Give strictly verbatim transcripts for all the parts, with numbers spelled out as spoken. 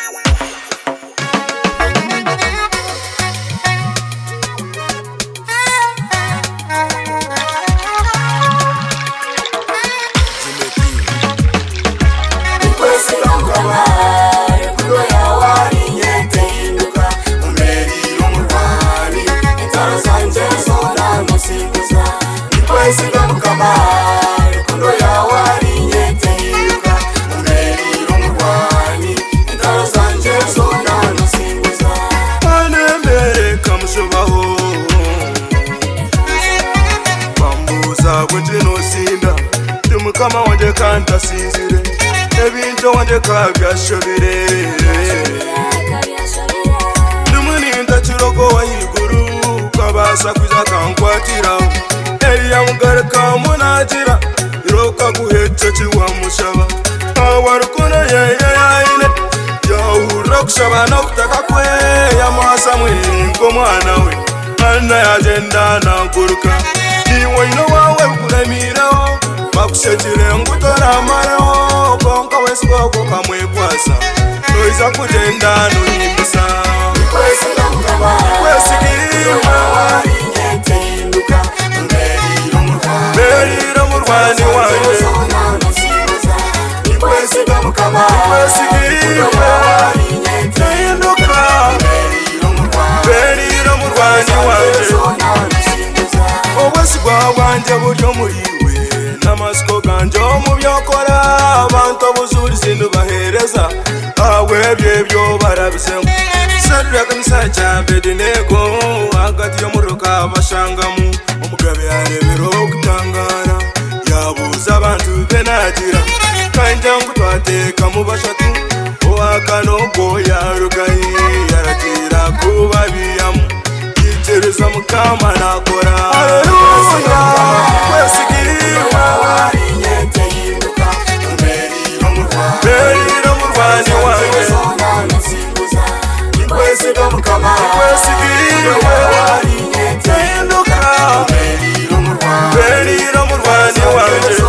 Kama wanje kanta sinzire ebintu wanje kabyashabire Dumuni ndachiroko wayiguru kabasa kwiza kankwatira Eya mugaraka munagira iroka guhecho chiwa mushaba awarukuna yeyeyaine yahura kushaba no kutaka kwe yamasa mwingo mwana we Ana yagenda naguruka Iwe ino wawe kuremiraho Bakushechire ngutora maraho Konka wesiboko kamwekwasa Noiza kugenda nuyimisa Nikwesiga mukama Nikwesigiwe Waringete hinduka Mberiro murwani Mberiro murwani wanje Nikwesiga mukama Nikwesigiwe Waringete hinduka Mberiro murwani Mberiro murwani wanje Obwesigwa bwanje buryo muriwe Namasiko ganje mu byokora abantu abuzuri sindu bahereza awe byebyo barabizemo Sadrak nsacha bedinego hagati yo muruka bashangamu umugabe yarebero kutangara yabuza abantu benagira kanja ngutwateka mu bashatu oakanogo yarugayi yaratira kubabiyamu yitereza mukama nakora Haleluya kwesigiriwe Waringete hinduka Mberiro murwani Mberiro murwani wanje Nikwesiga mukama Nikwesigiwe Waringete hinduka Mberiro murwani Mberiro murwani wanje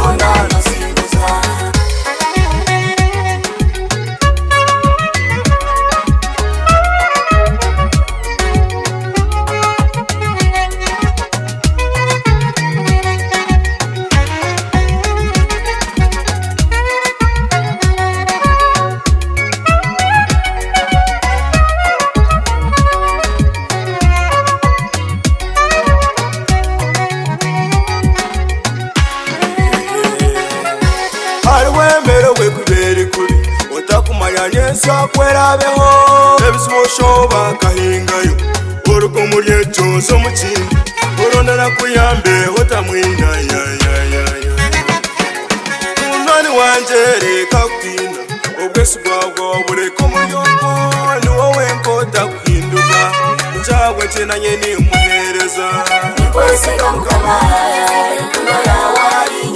Nyensa kwerabeho ebisoshoba kahingayo uruko murye cyose mukindi urondana kuyambe hotamwina ya ya ya ya Unani wanje reka kutinda obwesi bwago bureko muyongo ni wowe nkota kuhinduka njagwe cyenanye ni muhereza Nikwesiga mukama kuno ya wari